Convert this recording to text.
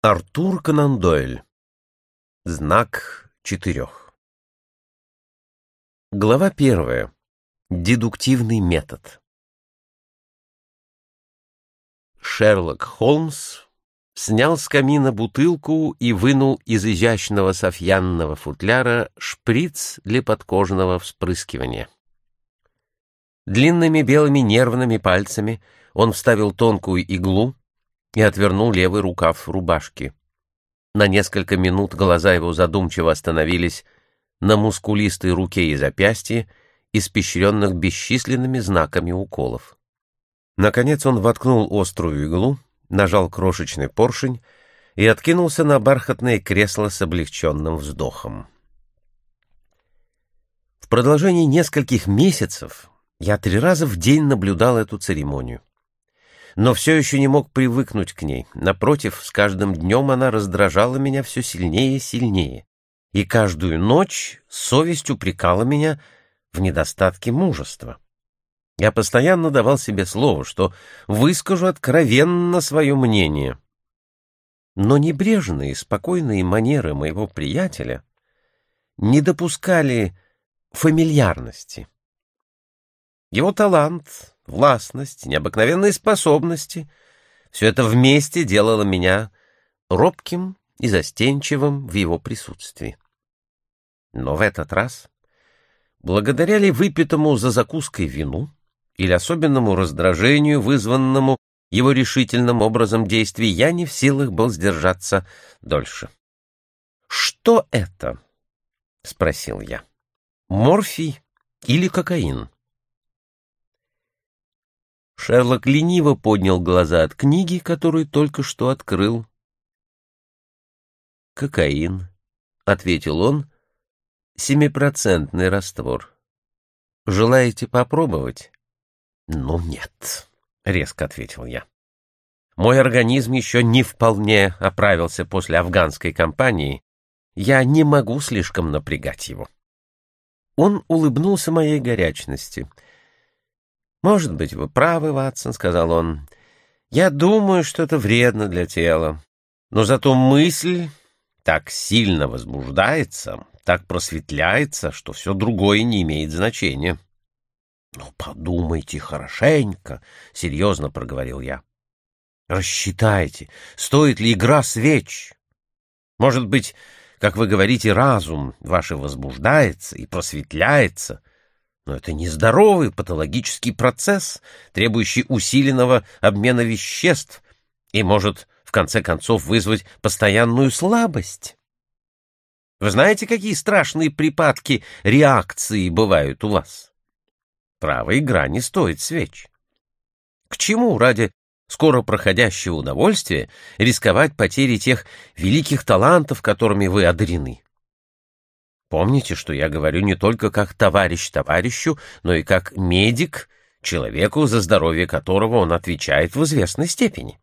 Артур Конан Дойль. Знак 4. Глава 1. Дедуктивный метод. Шерлок Холмс снял с камина бутылку и вынул из изящного софьянного футляра шприц для подкожного вспрыскивания. Длинными белыми нервными пальцами он вставил тонкую иглу и отвернул левый рукав рубашки. На несколько минут глаза его задумчиво остановились на мускулистой руке и запястье, испещренных бесчисленными знаками уколов. Наконец он воткнул острую иглу, нажал крошечный поршень и откинулся на бархатное кресло с облегченным вздохом. В продолжении нескольких месяцев я 3 раза в день наблюдал эту церемонию. Но все еще не мог привыкнуть к ней. Напротив, с каждым днем она раздражала меня все сильнее и сильнее. И каждую ночь совесть упрекала меня в недостатке мужества. Я постоянно давал себе слово, что выскажу откровенно свое мнение. Но небрежные и спокойные манеры моего приятеля не допускали фамильярности. Его талант, властность, необыкновенные способности — все это вместе делало меня робким и застенчивым в его присутствии. Но в этот раз, благодаря ли выпитому за закуской вину или особенному раздражению, вызванному его решительным образом действий, я не в силах был сдержаться дольше. «Что это?» — спросил я. «Морфий или кокаин?» Шерлок лениво поднял глаза от книги, которую только что открыл. «Кокаин», — ответил он, — «7% раствор. Желаете попробовать?» «Ну нет», — резко ответил я. «Мой организм еще не вполне оправился после афганской кампании. Я не могу слишком напрягать его». Он улыбнулся моей горячности. «Может быть, вы правы, Ватсон», — сказал он. «Я думаю, что это вредно для тела. Но зато мысль так сильно возбуждается, так просветляется, что все другое не имеет значения». «Ну, подумайте хорошенько», — серьезно проговорил я. «Рассчитайте, стоит ли игра свеч. Может быть, как вы говорите, разум ваш возбуждается и просветляется, но это нездоровый патологический процесс, требующий усиленного обмена веществ и может, в конце концов, вызвать постоянную слабость. Вы знаете, какие страшные припадки реакции бывают у вас? Право, игра не стоит свеч. К чему ради скоро проходящего удовольствия рисковать потерей тех великих талантов, которыми вы одарены? Помните, что я говорю не только как товарищ товарищу, но и как медик, человеку, за здоровье которого он отвечает в известной степени.